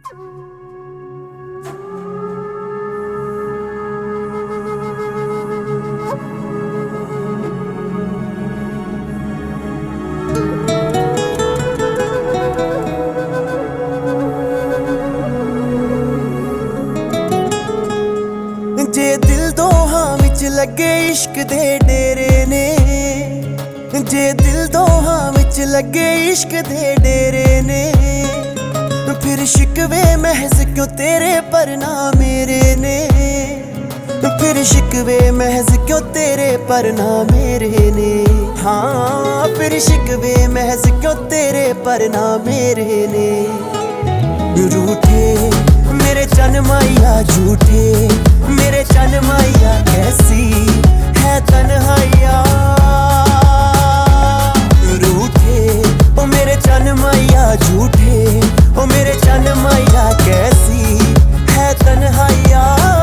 जे दिल दोहां विच लगे इश्क दे डेरे ने, जे दिल दोहां विच लगे इश्क दे डेरे ने, फिर शिकवे महज क्यों तेरे पर ना मेरे ने, फिर शिकवे महज क्यों तेरे पर ना मेरे ने। हाँ फिर शिकवे महज क्यों तेरे पर ना मेरे ने। रूठे मेरे चन माइया झूठे, मेरे चन माइया कैसी है तन्हाइया। रूठे ओ मेरे चन माइया झूठे, ओ मेरे चन माइया कैसी है तन्हाइया।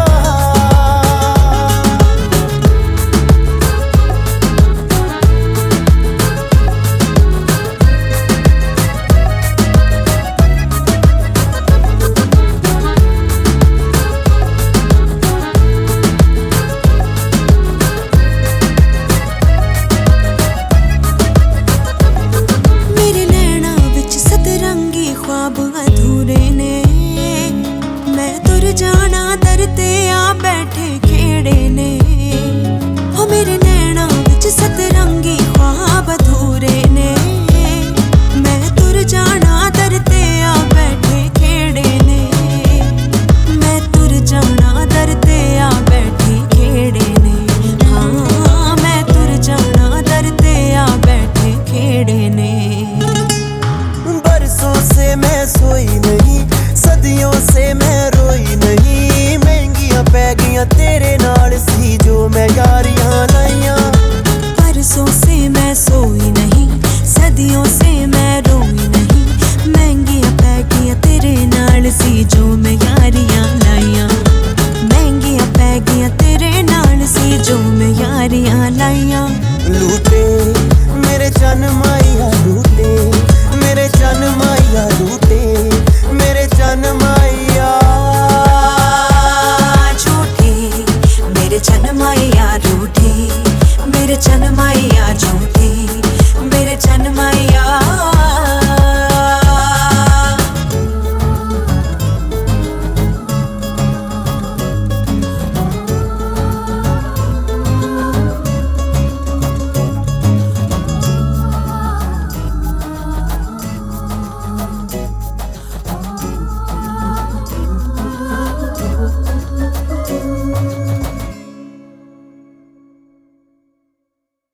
जाना दर ते आ बैठे खेड़े ने, हो मेरे नैना विच सतरंगी ख्वाब अधूरे ने। मैं तुर जाना दर ते आ बैठे खेड़े ने, मैं तुर जाना दर ते आ बैठे खेड़े ने। हाँ मैं तुर जाना दर ते आ बैठे खेड़े ने। बरसों से मैं सोई नहीं, सदियों से मैं रोई नहीं, महंगियां पै गईयां